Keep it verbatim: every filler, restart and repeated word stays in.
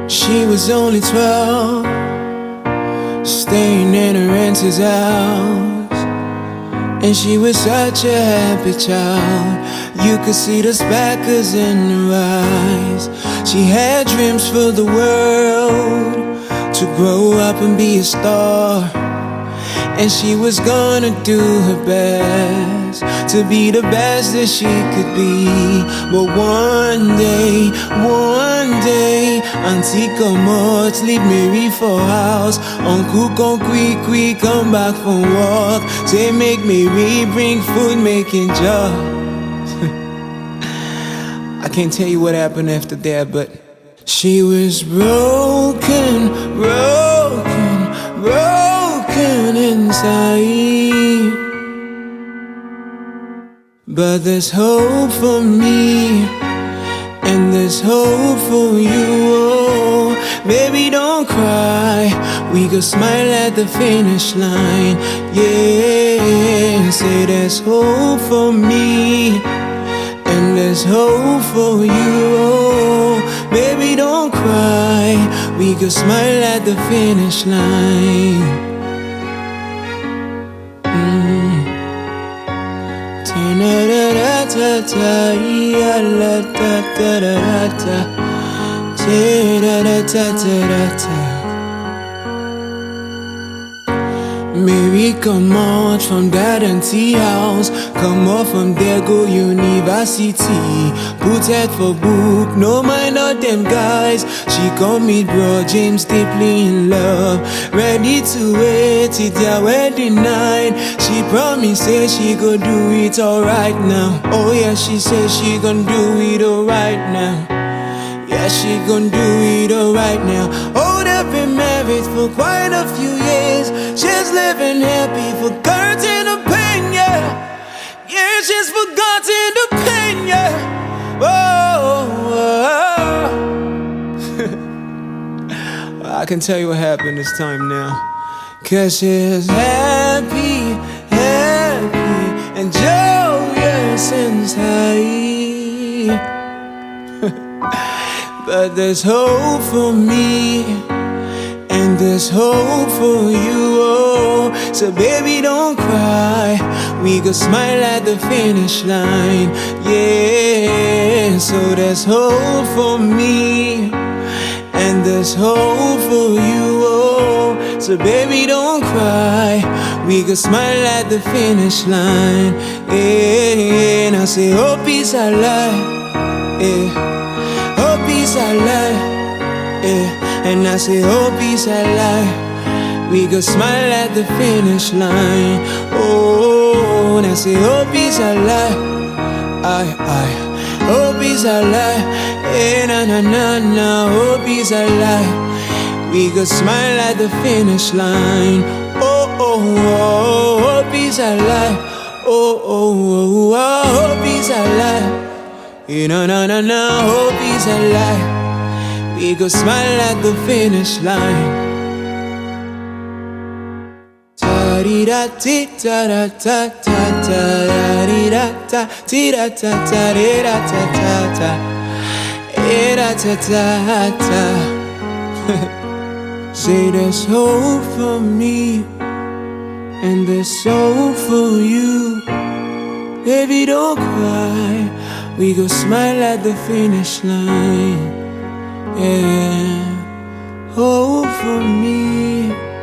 She was only twelve, staying in her auntie's house, and she was such a happy child. You could see the sparkles in her eyes. She had dreams for the world, to grow up and be a star, and she was gonna do her best to be the best that she could be. But one day, one day, Auntie come out, leave Mary for house. Uncle come quick, quick, come back from work. Say make Mary bring food, making job. I can't tell you what happened after that, but she was broken, broken, broken inside. But there's hope for me, and there's hope for you. Oh, baby, don't cry, we go smile at the finish line. Yeah, say there's hope for me, and there's hope for you. Oh, baby, don't cry, we go smile at the finish line. Mm. Mary come out from that auntie house, come off from there, go university. Put head for book, no mind of them guys. She come meet bro James deeply in love, ready to wait till their wedding night. She promised say she go do it alright now. Oh yeah, she said she gon' do it alright now. Yeah, she gon' do it alright now. Oh, they've been married for quite a few years. She's living happy, forgotten the pain, yeah. Yeah, she's forgotten the pain, yeah. Oh, oh, oh. I can tell you what happened this time now. Cause she's happy, happy, and joyous inside. But there's hope for me, and there's hope for you. Oh, so baby, don't cry, we go smile at the finish line. Yeah, so there's hope for me, and there's hope for you. Oh, so baby, don't cry, we go smile at the finish line. Yeah, and I say hope is alive. Yeah, hope is alive, yeah. And I say hope is alive, we go smile at the finish line. Oh, and I say hope is alive, I, I, hope is alive, yeah, na na na na, hope is alive, we go smile at the finish line. Oh, oh, oh, hope is alive, oh, oh, oh, oh, hope is alive. You know, no, no, no, hope is alive, we go smile at the finish line. Say there's hope for me, and there's hope for you. Baby, don't cry, we go smile at the finish line. Yeah, hope for me.